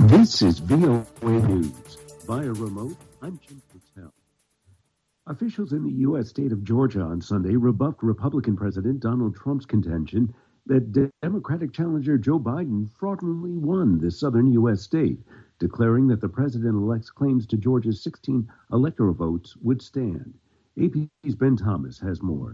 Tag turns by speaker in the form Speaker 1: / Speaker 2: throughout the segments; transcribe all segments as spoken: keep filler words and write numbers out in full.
Speaker 1: This is V O A News. Via remote, I'm Jim Patel. Officials in the U S state of Georgia on Sunday rebuffed Republican President Donald Trump's contention that Democratic challenger Joe Biden fraudulently won the southern U S state, declaring that the president-elect's claims to Georgia's sixteen electoral votes would stand. A P's Ben Thomas has more.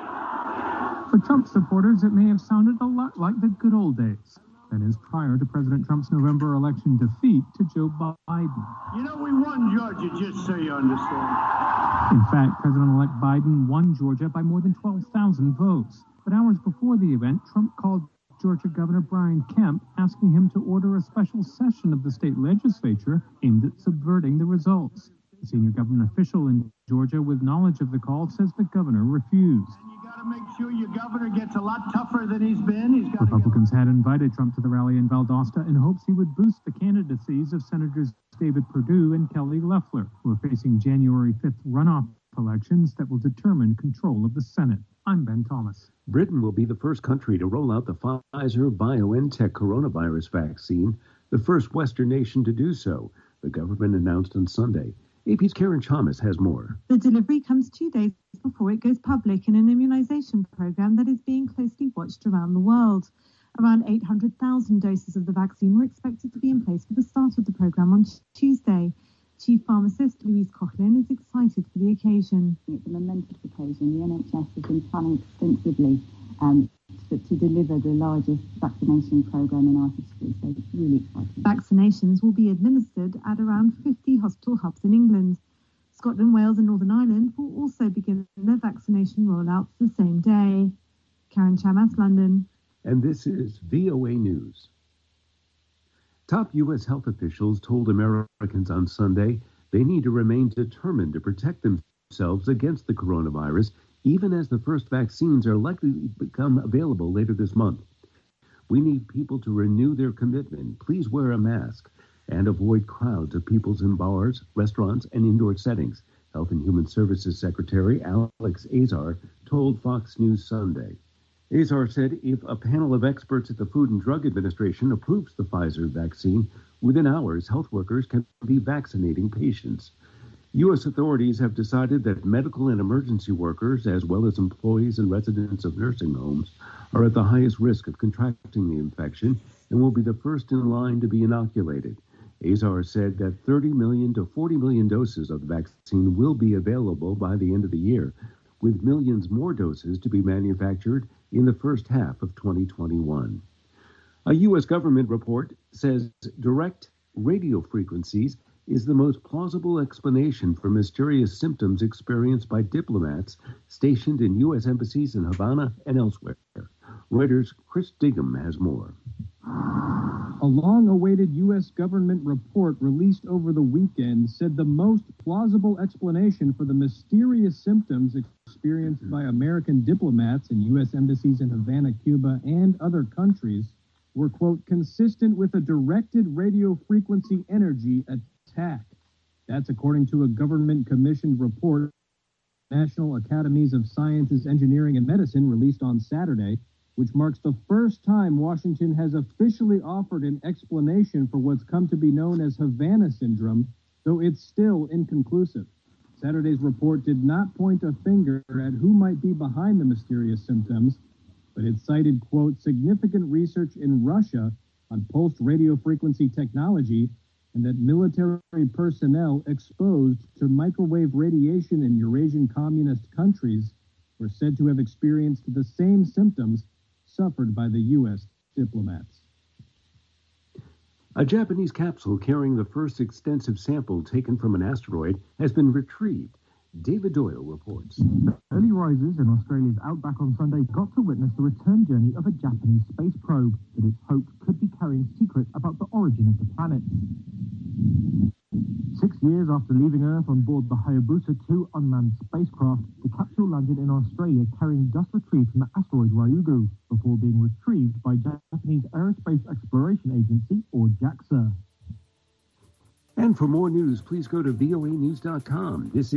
Speaker 2: For Trump supporters, it may have sounded a lot like the good old days. That is, prior to President Trump's November election defeat to Joe Biden.
Speaker 3: You know, we won Georgia, just so you understand.
Speaker 2: In fact, President-elect Biden won Georgia by more than twelve thousand votes. But hours before the event, Trump called Georgia Governor Brian Kemp, asking him to order a special session of the state legislature aimed at subverting the results. A senior government official in Georgia with knowledge of the call says the governor refused.
Speaker 3: Make sure your governor gets a lot tougher than he's been. He's got
Speaker 2: Republicans had invited Trump to the rally in Valdosta in hopes he would boost the candidacies of Senators David Perdue and Kelly Loeffler, who are facing January fifth runoff elections that will determine control of the Senate. I'm Ben Thomas.
Speaker 1: Britain will be the first country to roll out the Pfizer-BioNTech coronavirus vaccine, the first Western nation to do so, the government announced on Sunday. A P's Karen Chalmers has more.
Speaker 4: The delivery comes two days before it goes public in an immunization program that is being closely watched around the world. Around eight hundred thousand doses of the vaccine were expected to be in place for the start of the program on Tuesday. Chief Pharmacist Louise Coughlin is excited for the occasion.
Speaker 5: It's a momentous occasion. The N H S has been planning extensively um, to, to deliver the largest vaccination program in our history, so it's really exciting.
Speaker 4: Vaccinations will be administered at around fifty hospital hubs in England. Scotland, Wales and Northern Ireland will also begin their vaccination rollouts the same day. Karen Chamas, London.
Speaker 1: And this is V O A News. Top U S health officials told Americans on Sunday they need to remain determined to protect themselves against the coronavirus, even as the first vaccines are likely to become available later this month. We need people to renew their commitment. Please wear a mask and avoid crowds of people in bars, restaurants, and indoor settings, Health and Human Services Secretary Alex Azar told Fox News Sunday. Azar said if a panel of experts at the Food and Drug Administration approves the Pfizer vaccine, within hours, health workers can be vaccinating patients. U S authorities have decided that medical and emergency workers, as well as employees and residents of nursing homes, are at the highest risk of contracting the infection and will be the first in line to be inoculated. Azar said that thirty million to forty million doses of the vaccine will be available by the end of the year, with millions more doses to be manufactured in the first half of twenty twenty-one. A U S government report says direct radio frequencies is the most plausible explanation for mysterious symptoms experienced by diplomats stationed in U S embassies in Havana and elsewhere. Reuters' Chris Diggum has more.
Speaker 6: A long-awaited U S government report released over the weekend said the most plausible explanation for the mysterious symptoms experienced by American diplomats in U S embassies in Havana, Cuba, and other countries were, quote, consistent with a directed radio frequency energy attack. That's according to a government-commissioned report, National Academies of Sciences, Engineering, and Medicine, released on Saturday, which marks the first time Washington has officially offered an explanation for what's come to be known as Havana syndrome, though it's still inconclusive. Saturday's report did not point a finger at who might be behind the mysterious symptoms, but it cited, quote, significant research in Russia on pulsed radio frequency technology and that military personnel exposed to microwave radiation in Eurasian communist countries were said to have experienced the same symptoms suffered by the U S diplomats.
Speaker 1: A Japanese capsule carrying the first extensive sample taken from an asteroid has been retrieved. David Doyle reports.
Speaker 2: Early risers in Australia's outback on Sunday got to witness the return journey of a Japanese space probe that it's hoped could be carrying secrets about the origin of the planet. Six years after leaving Earth on board the Hayabusa two unmanned spacecraft, the capsule landed in Australia carrying dust retrieved from the asteroid Ryugu before being retrieved by Japanese Aerospace Exploration Agency, or JAXA.
Speaker 1: And for more news, please go to V O A news dot com. This